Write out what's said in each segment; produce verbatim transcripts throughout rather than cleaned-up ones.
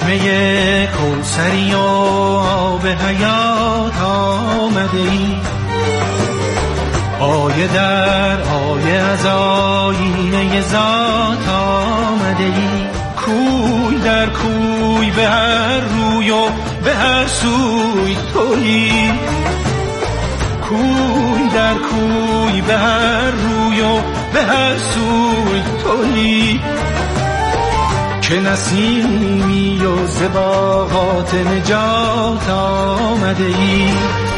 چشمه کوثری و آب حیات آمده ای، آیه در آیه از آیینه ذات آمده ای، کوی در کوی به هر روی و به هر سوی تویی، کوی در کوی به هر روی و به هر سوی تویی، که نسیمی و زباغات نجات آمده ای.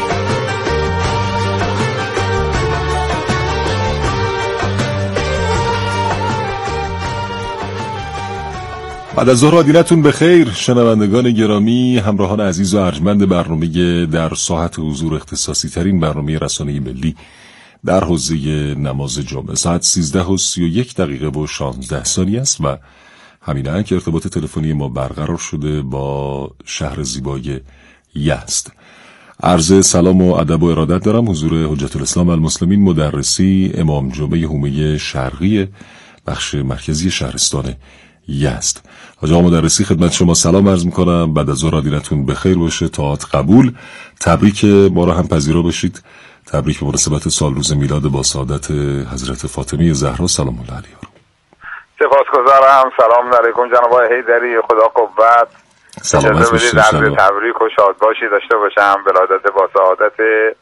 بعد از ظهر آدینتون به خیر شنوندگان گرامی، همراهان عزیز و ارجمند برنامه در ساعت حضور اختصاصی ترین برنامه رسانه‌ای ملی در حوزه نماز جمعه. ساعت سیزده و سی و یک دقیقه و شانزده ثانیه است و همینه که ارتباط تلفنی ما برقرار شده با شهر زیبای یزد. عرض سلام و ادب و ارادت دارم حضور حجت الاسلام المسلمین مدرسی امام جمعه حومه شرقی بخش مرکزی شهرستان یزد. حاج آقا مدرسی خدمت شما سلام عرض میکنم. بعد از ظهر دینتون بخیر باشه، طاعت قبول. تبریک ما را هم پذیرا باشید. تبریک به مناسبت سال روز میلاد با سعادت حضرت فاطمه زهرا سلام الله علیها. سپاسگزارم. سلام علیکم جناب آقای حیدری، خدا قوت. اجازه بدید عرض تبریک و شادباشی داشته باشم. ولادت با سعادت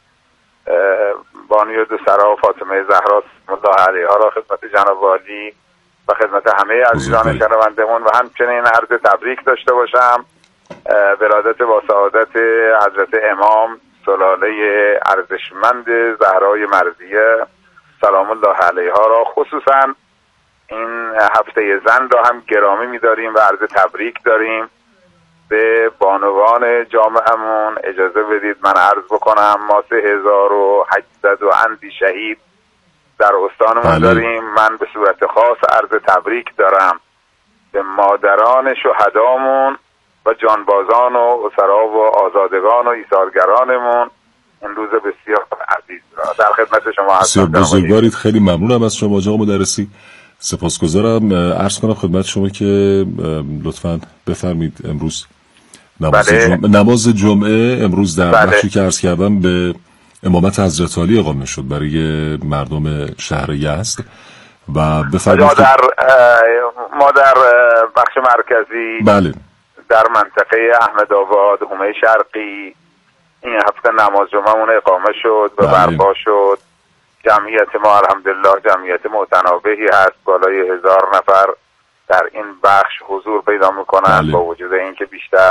بانوی دو سرا فاطمه زهرا سلام الله علیها را خدمت جناب عالی و خدمت همه عزیزان شنوندگان و همچنین عرض تبریک داشته باشم ولادت با سعادت حضرت امام سلاله ارزشمند زهرای مرضیه سلام الله علیها را، خصوصا این هفته زن را هم گرامی می‌داریم و عرض تبریک داریم به بانوان جامعه‌مون. اجازه بدید من عرض بکنم ما سه هزار و هشتصد و اندی شهید در استانمون داریم. من به صورت خاص عرض تبریک دارم به مادران شهدامون و جانبازان و اسرا و آزادگان و ایثارگرانمون این روز بسیار عزیز را. در خدمت شما هستم. بزرگوارید، خیلی ممنونم از شما آقا مدرسی. سپاسگزارم. عرض کنم خدمت شما که لطفاً بفرمید امروز نماز, بله. جمعه. نماز جمعه امروز در بله. بخشی که عرض کردم به امامت حضرت علی اقامه شد برای مردم شهر یزد و بفرمایید ما در ما در بخش مرکزی بله. در منطقه احمدآباد حومه شرقی این هفته نماز جمعهمون اقامه شد و بله. برپا شد. جمعیت ما الحمدلله جمعیت متناوبی هست، بالای هزار نفر در این بخش حضور پیدا میکنن. بله. با وجود اینکه بیشتر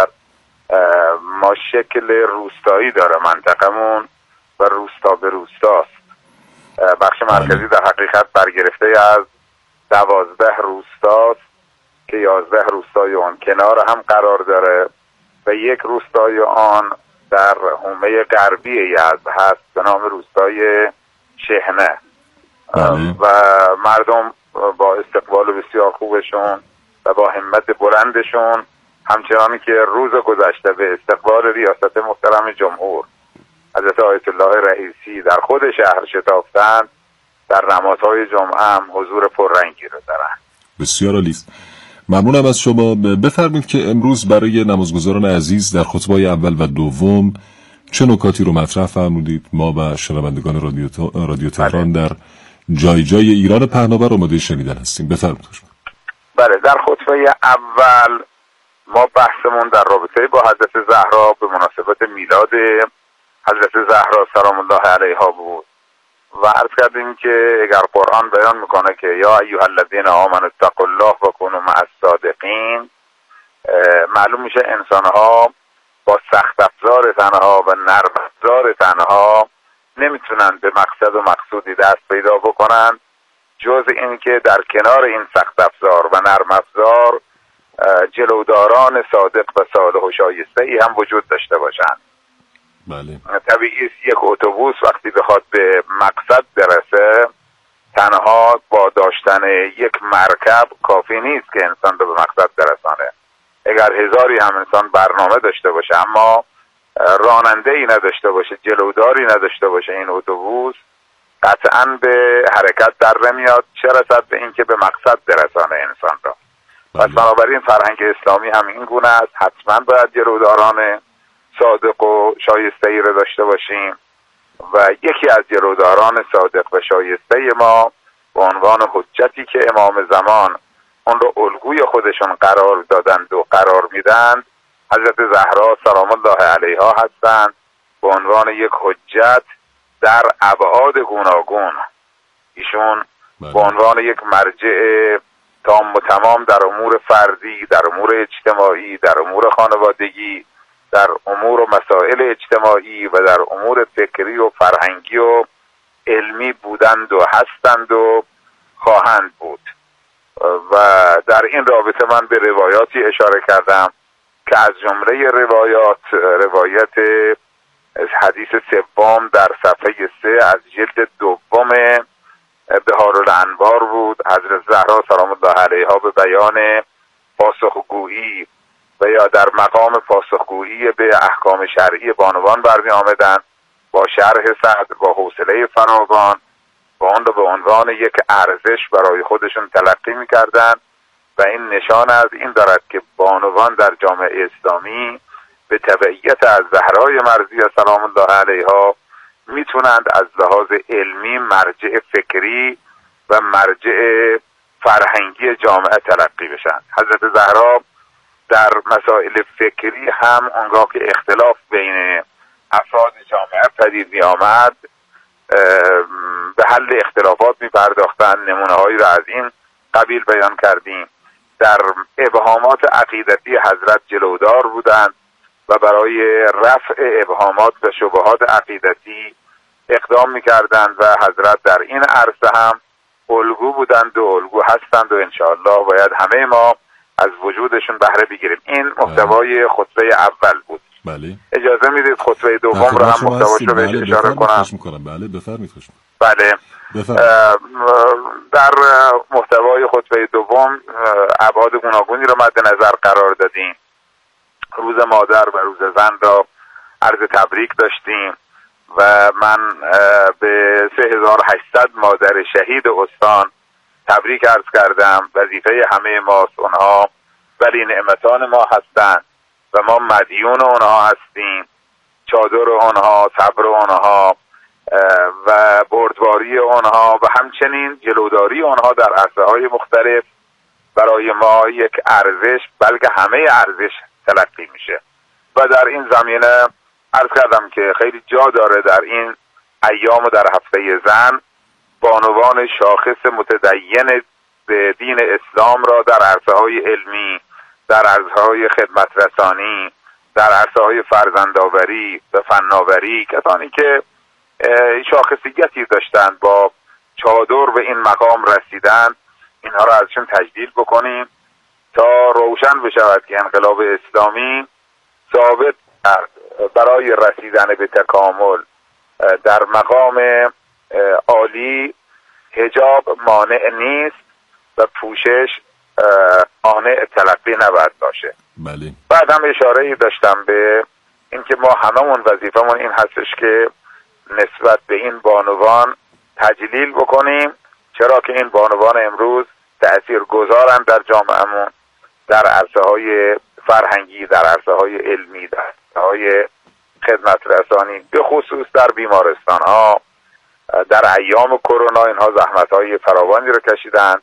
ما شکل روستایی داره منطقمون و روستا به روستاست. بخش مرکزی در حقیقت برگرفته از دوازده روستاست که یازده روستای آن کنار هم قرار داره و یک روستای آن در حومه غربی یزد هست به نام روستای شحنه. و مردم با استقبال بسیار خوبشون و با همت بلندشون همچنانی که روز گذشته به استقبال ریاست محترم جمهور حضرت آیت الله رئیسی در خود شهر شتافتن، در نمازهای جمعه هم حضور پررنگی رو دارن. بسیار عالی است. ممنونم از شما. بفرمایید که امروز برای نمازگزاران عزیز در خطبه‌های اول و دوم چه نکاتی رو مطرح فرمودید؟ ما و شنوندگان رادیو, رادیو تهران در جای جای ایران پهناور آماده شنیدن هستیم. بفرمایید. بله، در خطبه اول ما بحثمون در رابطه با حضرت زهرا به مناسبت میلاد حضرت زهرا سلام الله علیها بود و عرض کردیم که اگر قرآن بیان میکنه که یا ایها الذین آمنوا اتقوا الله و کونوا مع الصادقین، معلوم میشه انسانها با سخت افزار تنها و نرم افزار تنها نمیتونن به مقصد و مقصودی دست پیدا بکنن جز این که در کنار این سخت افزار و نرم افزار جلوداران صادق و صالح و شایسته ای هم وجود داشته باشند. بله. طبیعی است یک اتوبوس وقتی بخواد به مقصد برسه تنها با داشتن یک مرکب کافی نیست که انسان رو به مقصد برسانه. اگر هزاری هم انسان برنامه داشته باشه اما راننده ای نداشته باشه، جلوداری نداشته باشه این اتوبوس، قطعاً به حرکت در نمیاد، چه رسد به اینکه به مقصد برسانه انسان را. پس بنابراین فرهنگ اسلامی هم این گونه است، حتما باید گروداران صادق و شایسته ای را داشته باشیم و یکی از گروداران صادق و شایسته ما به عنوان حجتی که امام زمان اون رو الگوی خودشون قرار دادند و قرار میدند حضرت زهرا سلام الله علیها هستند، به عنوان یک حجت در ابعاد گوناگون. ایشون به عنوان یک مرجع تام و تمام در امور فردی، در امور اجتماعی، در امور خانوادگی، در امور و مسائل اجتماعی و در امور فکری و فرهنگی و علمی بودند و هستند و خواهند بود. و در این رابطه من به روایاتی اشاره کردم که از جمله روایات روایت حدیث سوم در صفحه سه از جلد دوم بهارالانوار بود. حضرت زهرا سلام الله علیها به بیان پاسخگویی و یا در مقام پاسخگویی به احکام شرعی بانوان برمی آمدند با شرح صدر، با حوصله فراوان، با اون رو به عنوان یک ارزش برای خودشون تلقی می‌کردند و این نشان از این دارد که بانوان در جامعه اسلامی به تبعیت از زهرای مرضیه سلام الله علیها میتونند از لحاظ علمی مرجع فکری و مرجع فرهنگی جامعه تلقی بشن. حضرت زهرا در مسائل فکری هم اونگاه که اختلاف بین افراد جامعه پدید می آمد به حل اختلافات می پرداختن. نمونه هایی را از این قبیل بیان کردیم. در ابهامات عقیدتی حضرت جلودار بودند و برای رفع ابهامات و شبهات عقیدتی اقدام می کردند و حضرت در این عرصه هم الگو بودند و الگو هستند و انشاءالله باید همه ما از وجودشون بهره بگیریم. این محتوای خطبه اول بود. بله. اجازه میدید خطبه دوم را هم محتواشو رو بهش اشاره کنم؟ بله بفرمایید. خوش بله. در محتوای خطبه دوم ابعاد گوناگونی را مد نظر قرار دادیم. روز مادر و روز زن را عرض تبریک داشتیم و من به سه هزار و هشتصد مادر شهید استان تبریک عرض کردم. وظیفه همه ماست، اونها ولی نعمتان ما هستند و ما مدیون اونها هستیم. چادر اونها، صبر اونها و بردباری اونها و همچنین جلوداری اونها در عرصه‌های مختلف برای ما یک ارزش، بلکه همه ارزش تلقی میشه. و در این زمینه عرض کردم که خیلی جا داره در این ایام و در هفته زن بانوان شاخص متدین به دین اسلام را در عرصه‌های علمی، در عرصه‌های خدمت رسانی، در عرصه‌های فرزندآوری و فناوری، کسانی که شاخصیتی داشتند با چادر به این مقام رسیدند، اینها را ازشون تجلیل بکنیم تا روشن بشود که انقلاب اسلامی ثابت برای رسیدن به تکامل در مقام عالی حجاب مانع نیست و پوشش مانع تلقی نباید باشه. بله. بعد هم اشاره داشتم به اینکه ما هممون وظیفمون این هستش که نسبت به این بانوان تجلیل بکنیم، چرا که این بانوان امروز تأثیر گذارند در جامعهمون، در عرصه های فرهنگی، در عرصه های علمی، در عرصه های خدمت رسانی، به خصوص در بیمارستان ها. در ایام کرونا اینها زحمت های فراوانی رو کشیدند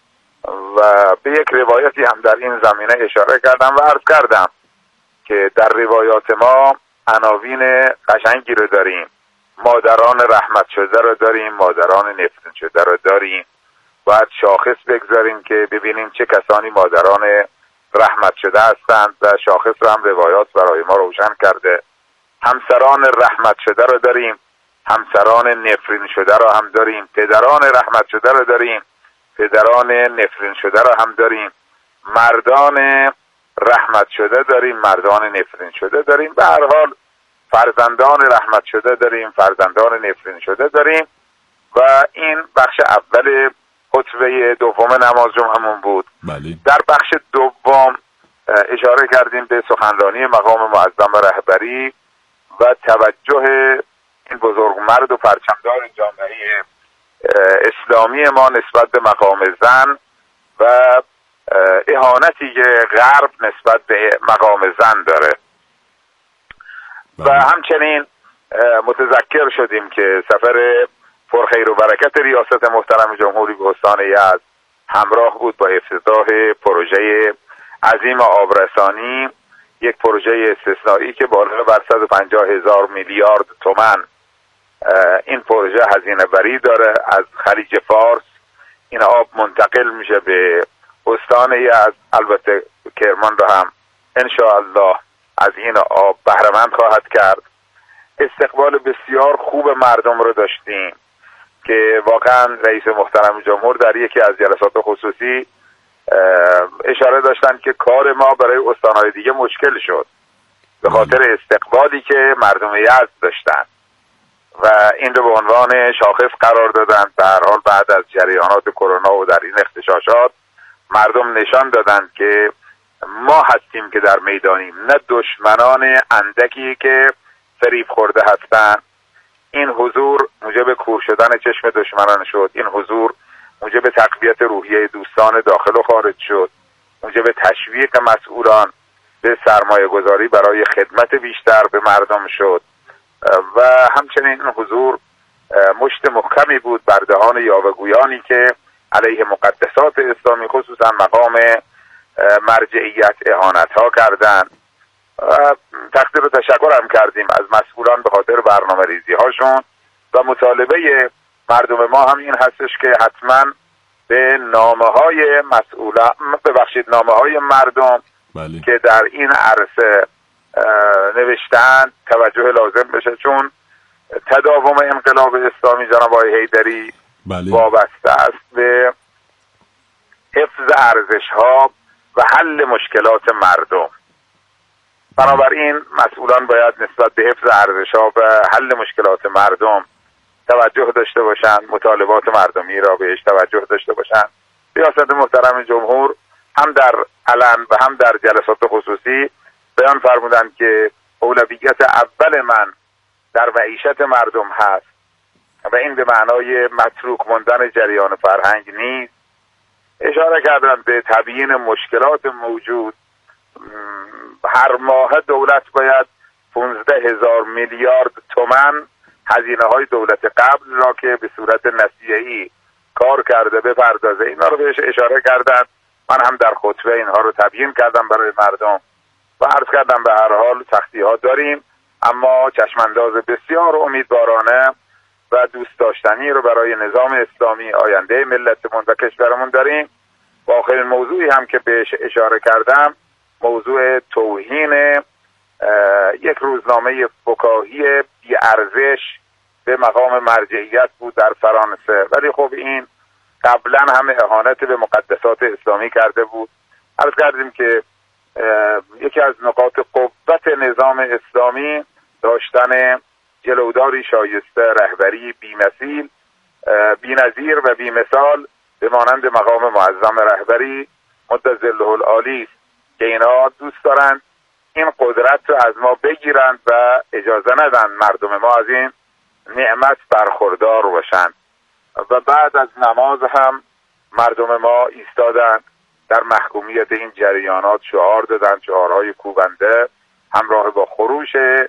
و به یک روایتی هم در این زمینه اشاره کردم و عرض کردم که در روایات ما عناوین قشنگی رو داریم. مادران رحمت شده رو داریم، مادران نفرین شده رو داریم. باید شاخص بگذاریم که ببینیم چه کسانی مادران رحمت شده هستند و شاخص رو هم روایات برای ما روشن کرده. همسران رحمت شده رو داریم، همسران نفرین شده رو هم داریم. پدران رحمت شده رو داریم، پدران نفرین شده رو هم داریم. مردان رحمت شده داریم، مردان نفرین شده داریم. به هر حال فرزندان رحمت شده داریم، فرزندان نفرین شده داریم. و این بخش اول خطبه دوم نماز جمعهمون بود. بله. در بخش دوم اشاره کردیم به سخنرانی مقام معظم رهبری و توجه این بزرگ مرد و پرچمدار جامعه اسلامی ما نسبت به مقام زن و اهانتی که غرب نسبت به مقام زن داره. و همچنین متذکر شدیم که سفر پرخیر و برکت ریاست محترم جمهوری به استان یزد همراه بود با افتتاح پروژه عظیم آبرسانی، یک پروژه استثنایی که بالغ بر صد و پنجاه هزار میلیارد تومان این پروژه هزینه بری داره. از خلیج فارس این آب منتقل میشه به استان یزد، البته کرمان رو هم انشاءالله از این آب بهره‌مند خواهد کرد. استقبال بسیار خوب مردم رو داشتیم که واقعا رئیس محترم جمهور در یکی از جلسات خصوصی اشاره داشتن که کار ما برای استانهای دیگه مشکل شد به خاطر استقبالی که مردم یزد داشتن و این رو به عنوان شاخص قرار دادن. به هر حال بعد از جریانات کرونا و در این اختشاشات مردم نشان دادند که ما هستیم که در میدانیم، نه دشمنان اندکی که فریب خورده هستند. این حضور موجب کور شدن چشم دشمنان شد، این حضور موجب تقویت روحیه دوستان داخل و خارج شد، موجب تشویق مسئولان به سرمایه گذاری برای خدمت بیشتر به مردم شد و همچنین این حضور مشت محکمی بود بر دهان یاوه‌گویانی که علیه مقدسات اسلامی خصوصا مقام مرجعیت اهانت ها کردند. تقدیر و تشکر هم کردیم از مسئولان به خاطر برنامه ریزی هاشون و مطالبه مردم ما هم این هستش که حتما به نامه های مسئولان ببخشید نامه های مردم بله. که در این عرصه نوشتن توجه لازم بشه، چون تداوم انقلاب اسلامی جناب آقای حیدری بله. وابسته است به حفظ ارزش ها و حل مشکلات مردم. بنابراین مسئولان باید نسبت به حفظ ارزش ها و حل مشکلات مردم توجه داشته باشند، مطالبات مردمی را بهش توجه داشته باشند. ریاست محترم جمهور هم در علن و هم در جلسات خصوصی بیان فرمودند که اولویت اول من در معیشت مردم هست و این به معنای متروک ماندن جریان فرهنگ نیست. اشاره کردند به تبیین مشکلات موجود. هر ماه دولت باید پانزده هزار میلیارد تومان هزینه های دولت قبل را که به صورت نسیه‌ای کار کرده بپردازه. اینا رو بهش اشاره کردن. من هم در خطبه اینها رو تبیین کردم برای مردم و عرض کردم به هر حال سختی ها داریم، اما چشمانداز بسیار امیدوارانه و دوست داشتنی رو برای نظام اسلامی آینده ملتمون و کشورمون داریم. و آخرین موضوعی هم که بهش اشاره کردم موضوع توهین یک روزنامه فکاهی بی‌ارزش به مقام مرجعیت بود در فرانسه، ولی خب این قبلا هم اهانت به مقدسات اسلامی کرده بود. عرض کردیم که یکی از نقاط قوت نظام اسلامی داشتن جلوداری شایسته، رهبری بی‌مثیل، بی‌نظیر و بی‌مثال به مانند مقام معظم رهبری مد ظله العالی است که اینا دوست دارند این قدرت رو از ما بگیرند و اجازه ندن مردم ما از این نعمت برخوردار باشند. و بعد از نماز هم مردم ما ایستادند در محکومیت این جریانات شعار دادند، شعارهای کوبنده همراه با خروش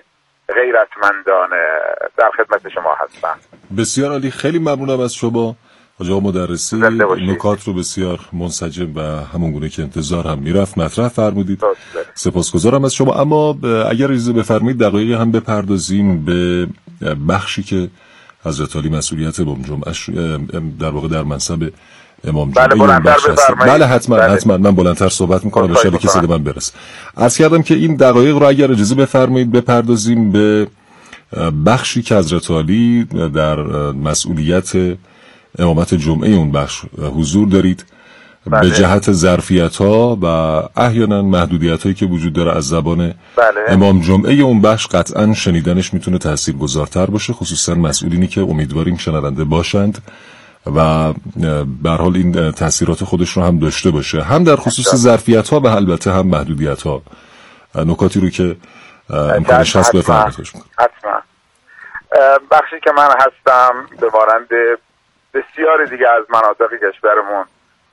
غیرتمندانه. در خدمت شما هستم. بسیار عالی، خیلی ممنونم از شما آقا مدرسی. نکات رو بسیار منسجم و همون گونه که انتظار هم میرفت مطرح فرمودید. سپاسگزارم از شما. اما اگر اجازه بفرمایید دقایقی هم بپردازیم به بخشی که حضرت علی مسئولیت امام جمعه در واقع در منصب امام جمعه بله این بخش هست. بله حتما بله. حتما من بلندتر صحبت میکنم ان شاءالله که صدا من برسه. عرض کردم که این دقایق رو اگر اجازه بفرمایید بپردازیم به بخشی که حضرت علی در مسئولیت امامت جمعه اون بخش حضور دارید. بله. به جهت ظرفیت‌ها و احیانا محدودیت‌هایی که وجود داره از زبان بله. امام جمعه اون بخش قطعاً شنیدنش میتونه تاثیرگذارتر باشه، خصوصا مسئولینی که امیدواریم شنونده باشند و به هر حال این تاثیرات خودش رو هم داشته باشه، هم در خصوص ظرفیت‌ها و البته هم محدودیت‌ها. نکاتی رو که امکانش هست بفرمایید. حتما. بخشی که من هستم به مانند بسیاری دیگه از مناطق کشورمون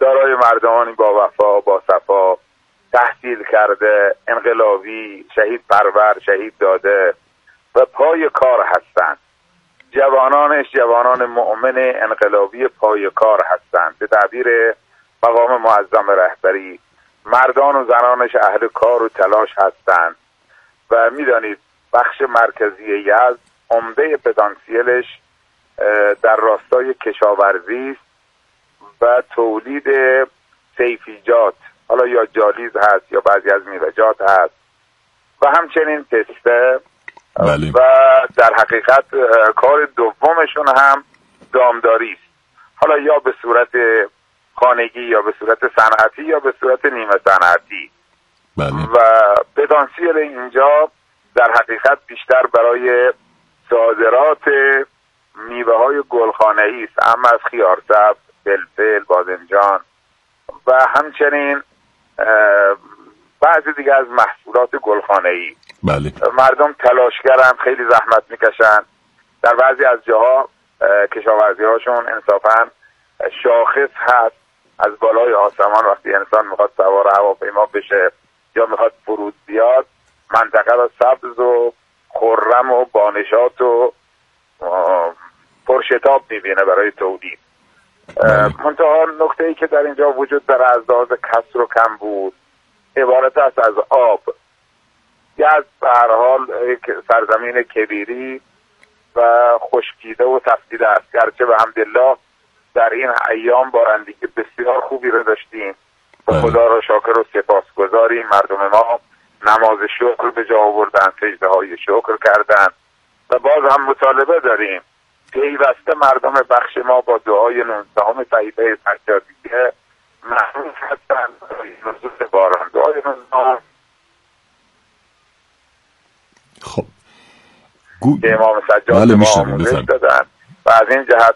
دارای مردمانی با وفا، با صفا، تحصیل کرده، انقلابی، شهید پرور، شهید داده و پای کار هستند. جوانانش جوانان مؤمن انقلابی پای کار هستند. به تعبیر مقام معظم رهبری، مردان و زنانش اهل کار و تلاش هستند و میدانید بخش مرکزی یزد عمده پتانسیلش در راستای کشاورزی است و تولید سیفیجات، حالا یا جالیز هست یا بعضی از میوه‌جات هست و همچنین پسته. بله. و در حقیقت کار دومشون هم دامداری است، حالا یا به صورت خانگی یا به صورت صنعتی یا به صورت نیمه صنعتی. بله. و پتانسیل اینجا در حقیقت بیشتر برای صادرات میوه های گلخانه‌ای است، اما از خیارسبز، فلفل، بادمجان و همچنین بعضی دیگه از محصولات گلخانه‌ای. بله. مردم تلاشگرن، خیلی زحمت میکشن. در بعضی از جاها کشاورزی هاشون انصافاً شاخص هست، از بالای آسمان وقتی انسان میخواد سوار هواپیما بشه یا میخواد فرود بیاد، منطقه را سبز و خرم و بانشات و پرشتاب میبینه برای تولید. منتها نکته ای که در اینجا وجود داره از لحاظ کسر و کمبود عبارت است از آب. یزد به هر حال سرزمین کبیری و خشکیده و تفسیده است، گرچه به حمدالله در این ایام بارندگی بسیار خوبی رو داشتیم و خدا را شاکر و سپاسگزاریم. مردم ما نماز شکر به جا آوردن، سجده های شکر کردن و باز هم مطالبه داریم پیوسته مردم بخش ما با دعای نوزدهم صحیفه سجادیه محروم هستند برای نزول باران. دعای نوزدهم خب که امام سجاد بله ما آموزش دادن و از این جهت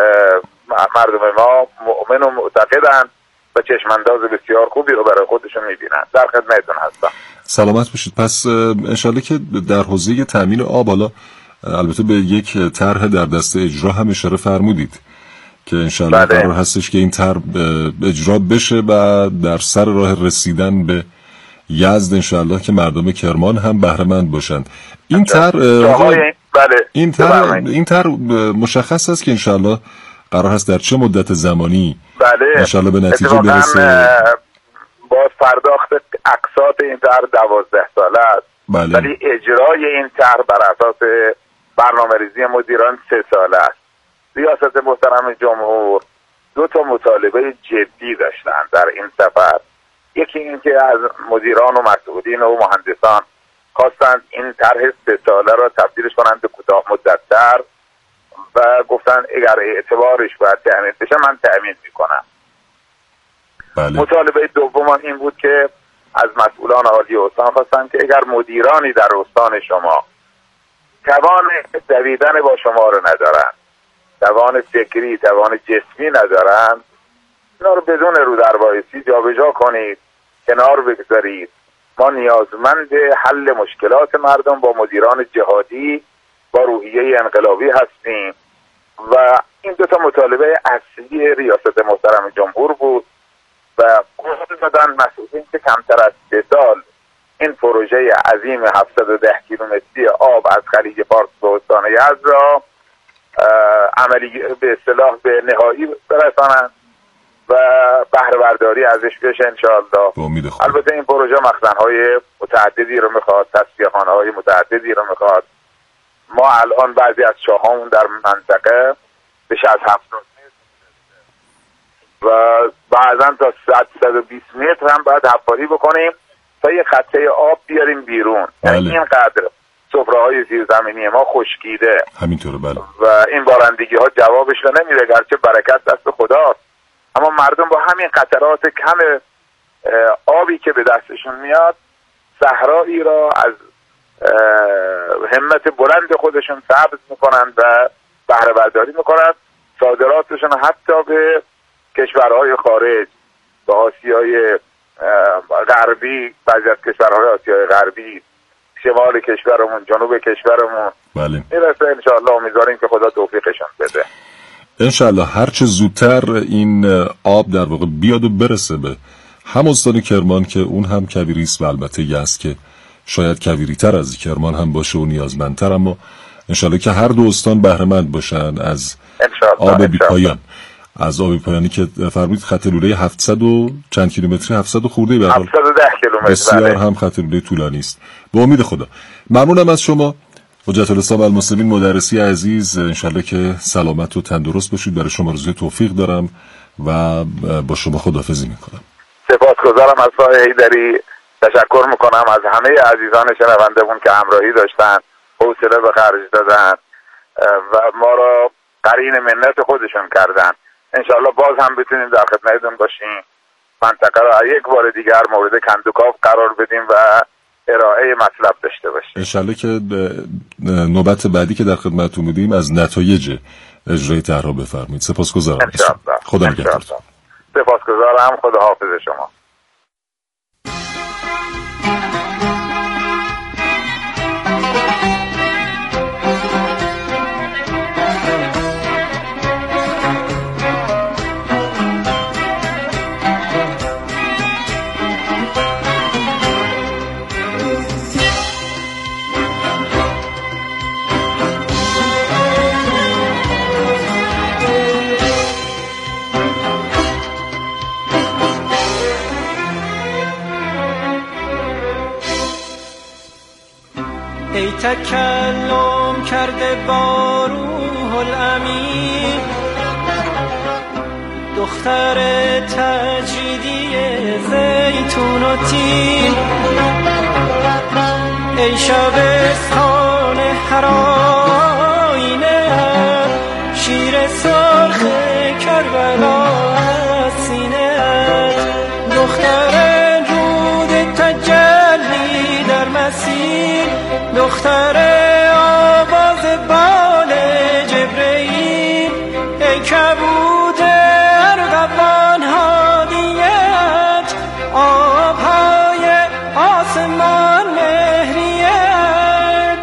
مردم ما مؤمن و معتقدند و چشمانداز بسیار خوبی رو برای خودشون میبینن. در خدمتتون هستم. سلامت باشید. پس انشالله که در حوزه تامین آب، حالا البته به یک طرح در دست اجرا هم اشاره فرمودید که انشالله بله. قرار هستش که این طرح اجرا بشه و در سر راه رسیدن به یزد انشالله که مردم کرمان هم بهره مند باشند. این طرح بله. این طرح این طرح مشخص است که انشالله قرار هست در چه مدت زمانی بله انشالله به نتیجه برسه. باز پرداخت اقساط این طرح دوازده ساله است، بله. ولی اجرای این طرح بر اساس برنامه‌ریزی مدیران سه ساله است. ریاست محترم جمهور دو تا مطالبه جدی داشتن در این سفر. یکی این که از مدیران و مسئولین و مهندسان خواستند این طرح سه ساله را تبدیلش کنند به کوتاه مدت‌تر و گفتن اگر اعتبارش باید تأمین بشه من تأمین میکنم. بله. مطالبه دوم این بود که از مسئولان عالی استان خواستن که اگر مدیرانی در استان شما توان دویدن با شما رو ندارن، توان فکری، توان جسمی ندارن، اینا رو بدون رو در وایسی جابجا کنید، کنار بگذارید. ما نیازمند حل مشکلات مردم با مدیران جهادی با روحیه انقلابی هستیم و این دو تا مطالبه اصلی ریاست محترم جمهور بود و قول دادن مسئولین که کمتر از سه سال این پروژه عظیم هفتصد و ده کیلومتری آب از خلیج فارس به استان یزد را عملی به اصطلاح به نهایی برسانند و بهره برداری ازش بشه انشاءالله. البته این پروژه مخزن‌های متعددی رو میخواد، تصفیه‌خانه‌های متعددی رو میخواد. ما الان بعضی از چاهامون در منطقه بیش از هفتاد و بعضا تا صد صد و بیست متر هم باید حفاری بکنیم تا یه خطه آب بیاریم بیرون. بله. یعنی اینقدر سفره‌های زیرزمینی ما خشکیده. همینطوره. بله. و این بارندگی ها جوابش رو نمیده، گرچه برکت دست خداست، اما مردم با همین قطرات کم آبی که به دستشون میاد صحرایی را از همت بلند خودشون سبز میکنن و بهره برداری میکنن، صادراتشون حتی به کشورهای خارج، به آسیای غربی، بعضی از کشورهای آسیای غربی، شمال کشورمون، جنوب کشورمون بله. میرسه انشاءالله. امیدواریم که خدا توفیقشون بده. انشالله هرچه زودتر این آب در واقع بیاد و برسه به هم استان کرمان که اون هم کویریست و البته یزد که شاید کویری تر از کرمان هم باشه و نیازمندتر، اما انشالله که هر دو استان بهره مند باشن از آب بی‌پایان، از آب بی‌پایانی که فرمودید خط لوله هفتصد و چند کیلومتری، هفتصد و خورده به حال هفتصد و ده کیلومتر، بسیار هم خط لوله طولانی است. به امید خدا. ممنونم از شما حجت الاسلام المسلمین مدرسی عزیز، انشالله که سلامت و تندرست باشید. برای شما آرزوی توفیق دارم و با شما خداحافظی میکنم. سپاسگزارم از آقای حیدری، تشکر میکنم از همه عزیزان شنوندمون که همراهی داشتن، حوصله به خرج دادن و ما را قرین منت خودشون کردن. انشالله باز هم بتونیم در خدمتتون باشیم، منطقه را یک بار دیگر مورد کندوکاو قرار بدیم و ارائه مطلب داشته باشیم. انشالله که نوبت بعدی که در خدمتتون بودیم از نتایج اجرای طرح بفرمایید. سپاسگزارم. خدا نگهدارتون. سپاسگزارم. خدا حافظ شما. ای تکلم کرده با روح الامین، دختر تجریدی زیتون و تین، ای شبستان هرآینه، شیر سرخ کربلا از سینه، دختر رود تجلی در مسیر، دختر آواز بال جبرئیل، ای کبود ارغوان هادیت، آبهای آسمان مهریت.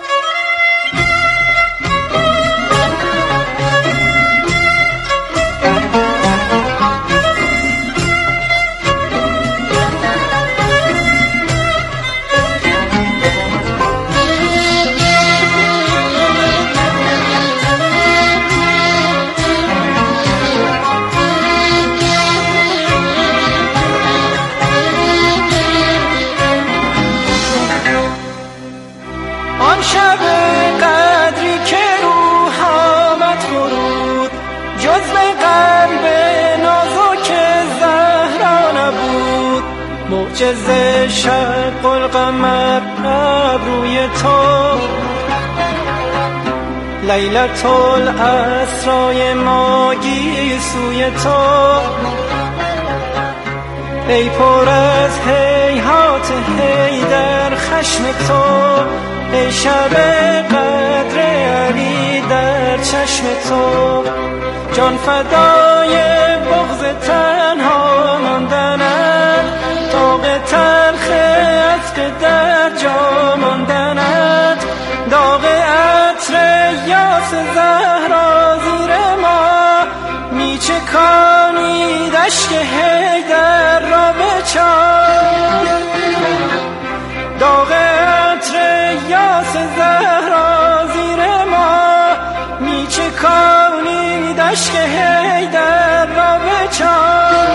آن شب قدری که روح آمد فرود، جزو قلب نازک زهرا نبود، معجزه شق القمر ابروی تو، لیلة الاسرای ماگی سوی تو، ای پر از هیهات حیدر خشم تو، ای شب قدر علی در چشم تو، جان فدای بغض تنها ماندنم، داغ تلخ عشق در جا ماندنت، داغ عطر یاس زهرا زیر ما، میچکانی اشک حیدر را به چاه، داغ عطر یاس زهرا زیر ما، میچکانی اشک حیدر را به چاه.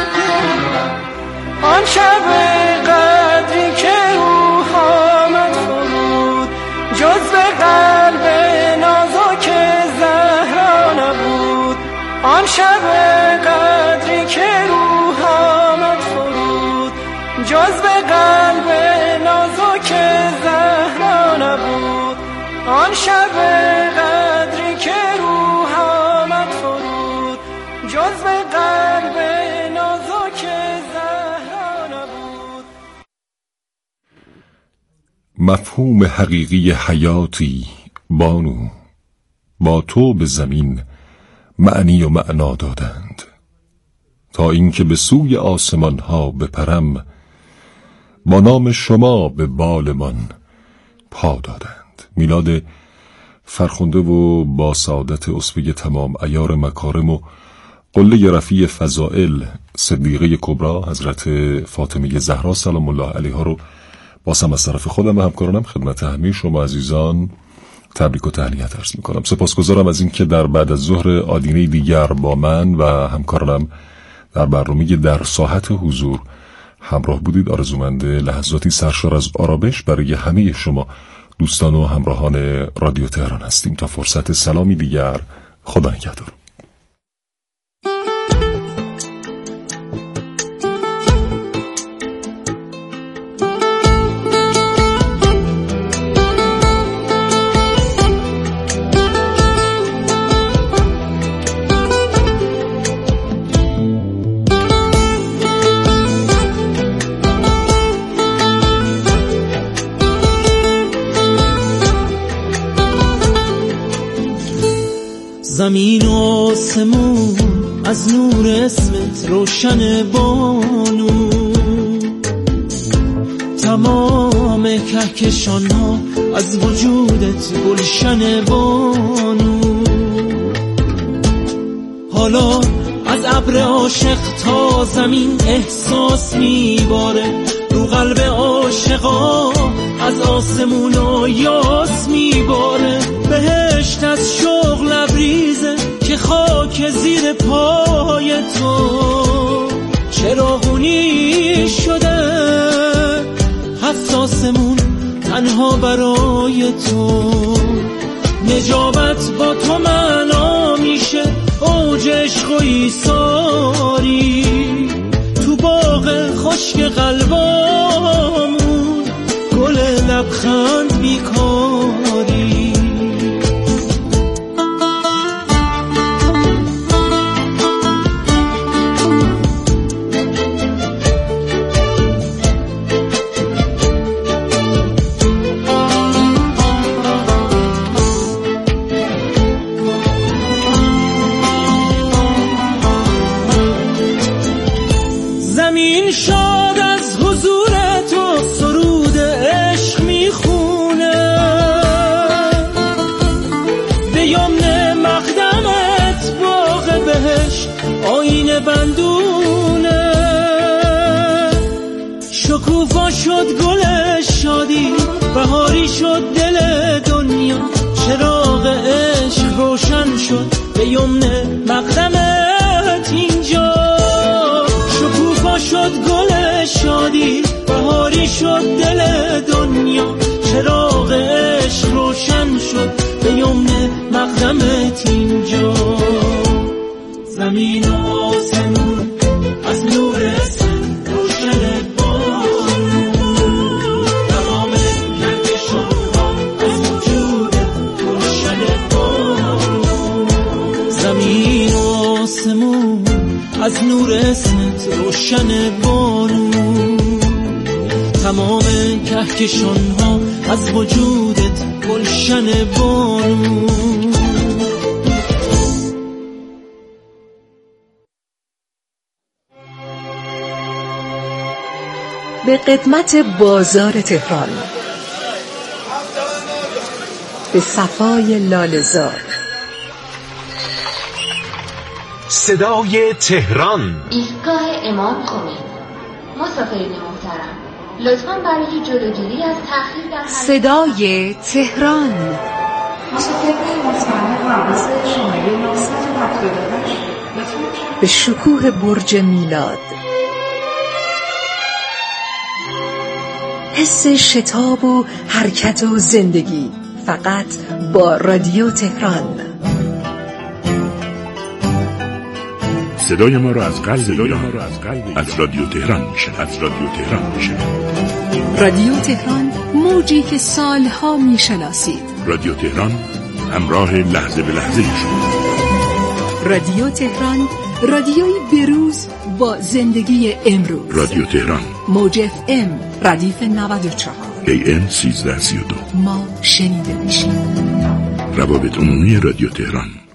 آن شب قدری که روح آمد فرود، جزو قلب نازک زهرا نبود، آن شب قدری که روح آمد فرود، جزو قلب نازک زهرا نبود، آن شب قدری که روح آمد فرود، جزو قلب نازک زهرا نبود. مفهوم حقیقی حیاتی بانو، با تو به زمین معنی و معنا دادند، تا اینکه به سوی آسمان ها بپرم، با نام شما به بالمان پا دادند. میلاد فرخنده و با سعادت اسوه تمام عیار مکارم و قله رفیع فضائل صدیقه کبرا حضرت فاطمه زهرا سلام الله علیها رو بازم از طرف خودم و همکارانم خدمت همه شما عزیزان تبریک و تهنیت عرض میکنم. سپاسگزارم از این که در بعد از ظهر آدینه دیگر با من و همکارانم در برنامه در ساحت حضور همراه بودید. آرزومند لحظاتی سرشار از آرامش برای همه شما دوستان و همراهان رادیو تهران هستیم. تا فرصت سلامی دیگر، خدا نگهدار. زمین و آسمون از نور اسمت روشن بانو، تمام کهکشان ها از وجودت گلشن بانو. حالا از ابر عاشق تا زمین احساس میباره، رو قلب عاشقا از آسمون و یاس میباره. بهشت از شوق لبریزه که خاک زیر پای تو چراغونی شده، هفت آسمون تنها برای تو. نجابت با تو معنا میشه، اوج عشق و ایثاری تو باغ خشک قلبامون، گل لبخند بیکاری. زمین شاد از حضور تو سرود عشق میخونه، به یمن مقدمت باغ بهشت آینه بندونه. شکوفا شد گل شادی، بهاری شد دل دنیا، چراغ عشق روشن شد به یمن مقدمت اینجا. شکوفا شد گل شادی، بهاری شد دل دنیا، چراغ عشق روشن شد به یمن مقدمت اینجا. زمین و آسمون از نور اسم روشن بانو، تمام کهکشان ها از وجود روشن بانو. زمین و آسمون از نور اسمت روشن بانو، تمام کهکشان ها از وجودت گلشن بانو. به قدمت بازار تهران، به صفای لاله‌زار، صدای تهران. ایستگاه امام خمینی. مسافرین محترم، لطفاً برای جلوگیری از تأخیر در صدای تهران. مسافرین مطمئن حواس شماره نهصد و هفتاد و هشت به شکوه برج میلاد، حس شتاب و حرکت و زندگی، فقط با رادیو تهران. صدای ما را از قلب ایران از رادیو تهران میشه از رادیو تهران میشه رادیو تهران، موجی که سالها میشناسید. رادیو تهران، همراه لحظه به لحظه شما. رادیو تهران، رادیوی بروز با زندگی امروز. رادیو تهران، موج اف ام ردیف نود و چهار، ای ام سیزده سی و دو. ما شنیده میشیم. روابط عمومی رادیو تهران.